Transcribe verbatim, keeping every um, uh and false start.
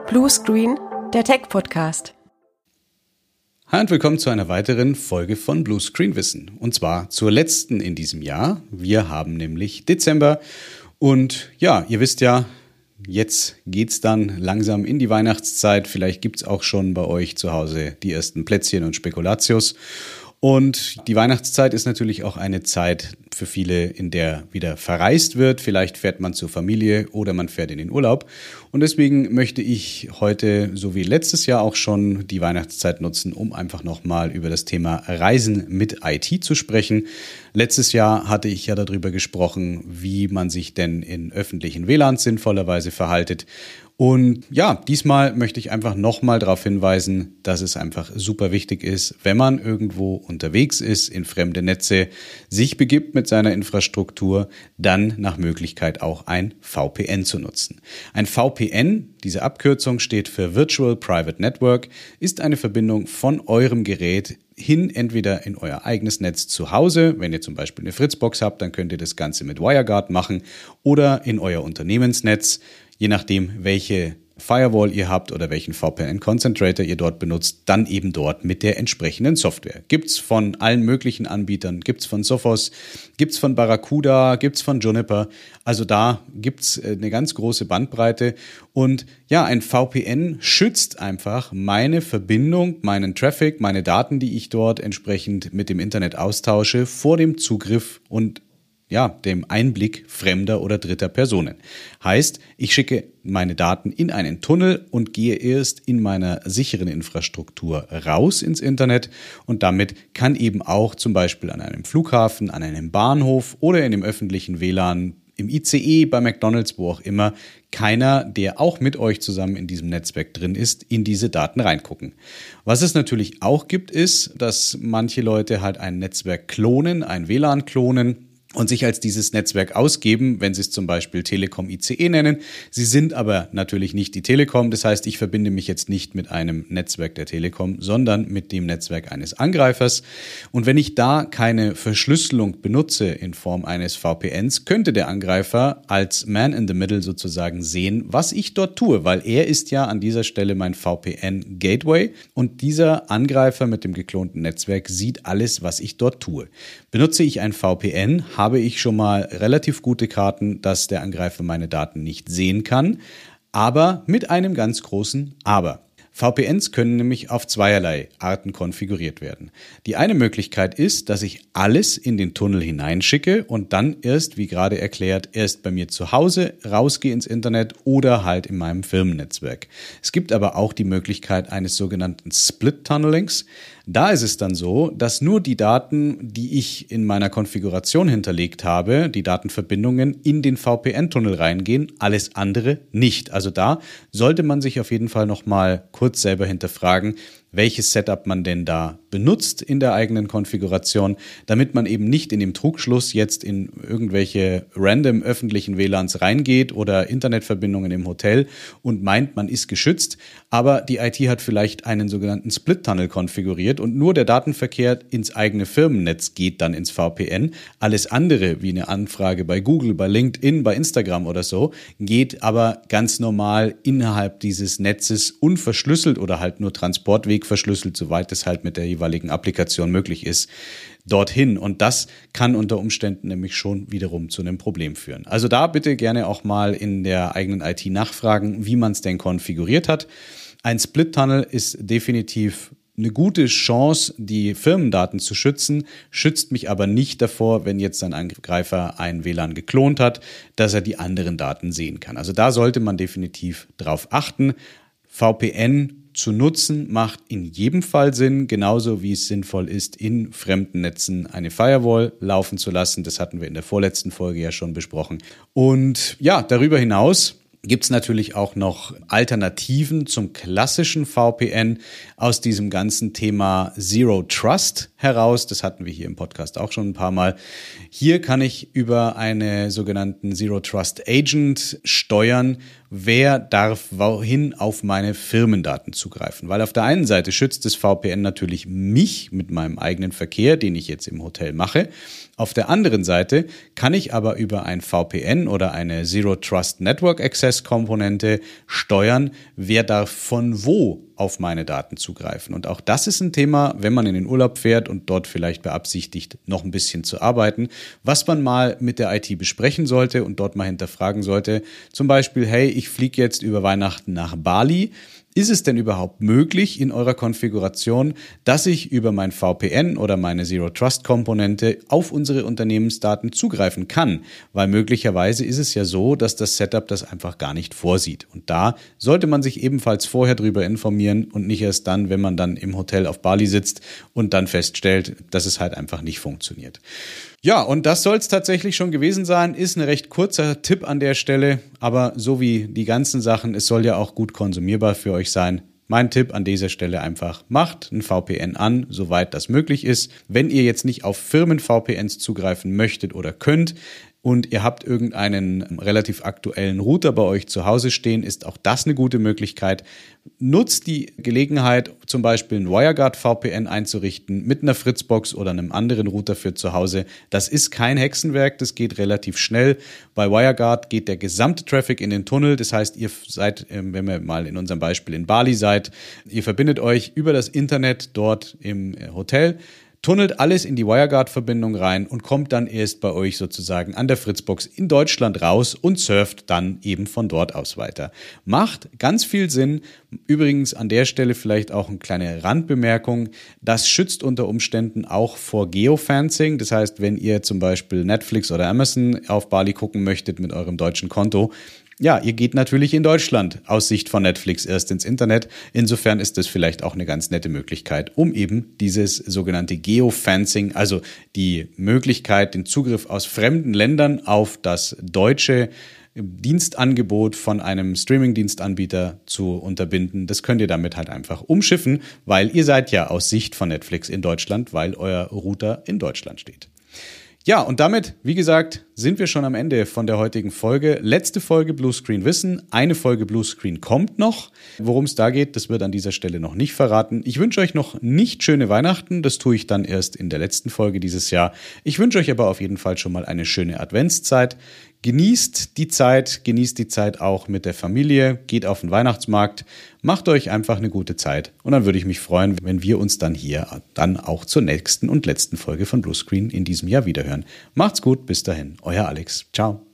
Bluescreen, der Tech-Podcast. Hi und willkommen zu einer weiteren Folge von Bluescreen Wissen. Und zwar zur letzten in diesem Jahr. Wir haben nämlich Dezember und ja, ihr wisst ja, jetzt geht's dann langsam in die Weihnachtszeit. Vielleicht gibt's auch schon bei euch zu Hause die ersten Plätzchen und Spekulatius. Und die Weihnachtszeit ist natürlich auch eine Zeit für viele, in der wieder verreist wird. Vielleicht fährt man zur Familie oder man fährt in den Urlaub. Und deswegen möchte ich heute, so wie letztes Jahr auch schon, die Weihnachtszeit nutzen, um einfach nochmal über das Thema Reisen mit I T zu sprechen. Letztes Jahr hatte ich ja darüber gesprochen, wie man sich denn in öffentlichen W L A Ns sinnvollerweise verhaltet. Und ja, diesmal möchte ich einfach nochmal darauf hinweisen, dass es einfach super wichtig ist, wenn man irgendwo unterwegs ist, in fremde Netze, sich begibt mit seiner Infrastruktur, dann nach Möglichkeit auch ein V P N zu nutzen. Ein V P N, diese Abkürzung steht für Virtual Private Network, ist eine Verbindung von eurem Gerät hin, entweder in euer eigenes Netz zu Hause, wenn ihr zum Beispiel eine Fritzbox habt, dann könnt ihr das Ganze mit WireGuard machen, oder in euer Unternehmensnetz, je nachdem, welche Firewall ihr habt oder welchen V P N-Concentrator ihr dort benutzt, dann eben dort mit der entsprechenden Software. Gibt's von allen möglichen Anbietern, gibt's von Sophos, gibt's von Barracuda, gibt's von Juniper. Also da gibt's eine ganz große Bandbreite. Und ja, ein V P N schützt einfach meine Verbindung, meinen Traffic, meine Daten, die ich dort entsprechend mit dem Internet austausche, vor dem Zugriff und ja, dem Einblick fremder oder dritter Personen. Heißt, ich schicke meine Daten in einen Tunnel und gehe erst in meiner sicheren Infrastruktur raus ins Internet, und damit kann eben auch zum Beispiel an einem Flughafen, an einem Bahnhof oder in dem öffentlichen W L A N, im I C E, bei McDonald's, wo auch immer, keiner, der auch mit euch zusammen in diesem Netzwerk drin ist, in diese Daten reingucken. Was es natürlich auch gibt, ist, dass manche Leute halt ein Netzwerk klonen, ein W L A N klonen, und sich als dieses Netzwerk ausgeben, wenn sie es zum Beispiel Telekom I C E nennen. Sie sind aber natürlich nicht die Telekom. Das heißt, ich verbinde mich jetzt nicht mit einem Netzwerk der Telekom, sondern mit dem Netzwerk eines Angreifers. Und wenn ich da keine Verschlüsselung benutze in Form eines V P Ns, könnte der Angreifer als Man in the Middle sozusagen sehen, was ich dort tue, weil er ist ja an dieser Stelle mein V P N-Gateway, und dieser Angreifer mit dem geklonten Netzwerk sieht alles, was ich dort tue. Benutze ich ein V P N, habe ich schon mal relativ gute Karten, dass der Angreifer meine Daten nicht sehen kann, aber mit einem ganz großen Aber. V P Ns können nämlich auf zweierlei Arten konfiguriert werden. Die eine Möglichkeit ist, dass ich alles in den Tunnel hineinschicke und dann erst, wie gerade erklärt, erst bei mir zu Hause rausgehe ins Internet oder halt in meinem Firmennetzwerk. Es gibt aber auch die Möglichkeit eines sogenannten Split-Tunnelings. Da ist es dann so, dass nur die Daten, die ich in meiner Konfiguration hinterlegt habe, die Datenverbindungen, in den V P N-Tunnel reingehen, alles andere nicht. Also da sollte man sich auf jeden Fall nochmal kurz selber hinterfragen, welches Setup man denn da benutzt in der eigenen Konfiguration, damit man eben nicht in dem Trugschluss jetzt in irgendwelche random öffentlichen W L A Ns reingeht oder Internetverbindungen im Hotel und meint, man ist geschützt, aber die I T hat vielleicht einen sogenannten Split-Tunnel konfiguriert und nur der Datenverkehr ins eigene Firmennetz geht dann ins V P N. Alles andere, wie eine Anfrage bei Google, bei LinkedIn, bei Instagram oder so, geht aber ganz normal innerhalb dieses Netzes unverschlüsselt oder halt nur Transportweg verschlüsselt, soweit es halt mit der jeweiligen Applikation möglich ist, dorthin. Und das kann unter Umständen nämlich schon wiederum zu einem Problem führen. Also da bitte gerne auch mal in der eigenen I T nachfragen, wie man es denn konfiguriert hat. Ein Split-Tunnel ist definitiv eine gute Chance, die Firmendaten zu schützen, schützt mich aber nicht davor, wenn jetzt ein Angreifer ein W L A N geklont hat, dass er die anderen Daten sehen kann. Also da sollte man definitiv drauf achten. V P N zu nutzen macht in jedem Fall Sinn, genauso wie es sinnvoll ist, in fremden Netzen eine Firewall laufen zu lassen. Das hatten wir in der vorletzten Folge ja schon besprochen. Und ja, darüber hinaus gibt es natürlich auch noch Alternativen zum klassischen V P N aus diesem ganzen Thema Zero Trust heraus. Das hatten wir hier im Podcast auch schon ein paar Mal. Hier kann ich über einen sogenannten Zero Trust Agent steuern, wer darf wohin auf meine Firmendaten zugreifen. Weil auf der einen Seite schützt das V P N natürlich mich mit meinem eigenen Verkehr, den ich jetzt im Hotel mache. Auf der anderen Seite kann ich aber über ein V P N oder eine Zero Trust Network Access Komponente steuern, wer darf von wo auf meine Daten zugreifen. Und auch das ist ein Thema, wenn man in den Urlaub fährt und dort vielleicht beabsichtigt, noch ein bisschen zu arbeiten, was man mal mit der I T besprechen sollte und dort mal hinterfragen sollte. Zum Beispiel, hey, ich fliege jetzt über Weihnachten nach Bali. Ist es denn überhaupt möglich in eurer Konfiguration, dass ich über mein V P N oder meine Zero-Trust-Komponente auf unsere Unternehmensdaten zugreifen kann? Weil möglicherweise ist es ja so, dass das Setup das einfach gar nicht vorsieht. Und da sollte man sich ebenfalls vorher drüber informieren und nicht erst dann, wenn man dann im Hotel auf Bali sitzt und dann feststellt, dass es halt einfach nicht funktioniert. Ja, und das soll es tatsächlich schon gewesen sein. Ist ein recht kurzer Tipp an der Stelle, aber so wie die ganzen Sachen, es soll ja auch gut konsumierbar für euch sein. Mein Tipp an dieser Stelle einfach, macht ein V P N an, soweit das möglich ist. Wenn ihr jetzt nicht auf Firmen-V P Ns zugreifen möchtet oder könnt, und ihr habt irgendeinen relativ aktuellen Router bei euch zu Hause stehen, ist auch das eine gute Möglichkeit. Nutzt die Gelegenheit, zum Beispiel ein WireGuard-V P N einzurichten mit einer Fritzbox oder einem anderen Router für zu Hause. Das ist kein Hexenwerk, das geht relativ schnell. Bei WireGuard geht der gesamte Traffic in den Tunnel. Das heißt, ihr seid, wenn wir mal in unserem Beispiel in Bali seid, ihr verbindet euch über das Internet dort im Hotel, tunnelt alles in die WireGuard-Verbindung rein und kommt dann erst bei euch sozusagen an der Fritzbox in Deutschland raus und surft dann eben von dort aus weiter. Macht ganz viel Sinn. Übrigens an der Stelle vielleicht auch eine kleine Randbemerkung. Das schützt unter Umständen auch vor Geofencing. Das heißt, wenn ihr zum Beispiel Netflix oder Amazon auf Bali gucken möchtet mit eurem deutschen Konto, ja, ihr geht natürlich in Deutschland aus Sicht von Netflix erst ins Internet. Insofern ist das vielleicht auch eine ganz nette Möglichkeit, um eben dieses sogenannte Geofencing, also die Möglichkeit, den Zugriff aus fremden Ländern auf das deutsche Dienstangebot von einem Streaming-Dienstanbieter zu unterbinden. Das könnt ihr damit halt einfach umschiffen, weil ihr seid ja aus Sicht von Netflix in Deutschland, weil euer Router in Deutschland steht. Ja, und damit, wie gesagt, sind wir schon am Ende von der heutigen Folge. Letzte Folge Bluescreen Wissen, eine Folge Bluescreen kommt noch. Worum es da geht, das wird an dieser Stelle noch nicht verraten. Ich wünsche euch noch nicht schöne Weihnachten, das tue ich dann erst in der letzten Folge dieses Jahr. Ich wünsche euch aber auf jeden Fall schon mal eine schöne Adventszeit. Genießt die Zeit, genießt die Zeit auch mit der Familie, geht auf den Weihnachtsmarkt, macht euch einfach eine gute Zeit. Und dann würde ich mich freuen, wenn wir uns dann hier dann auch zur nächsten und letzten Folge von Bluescreen in diesem Jahr wiederhören. Macht's gut, bis dahin, euer Alex. Ciao.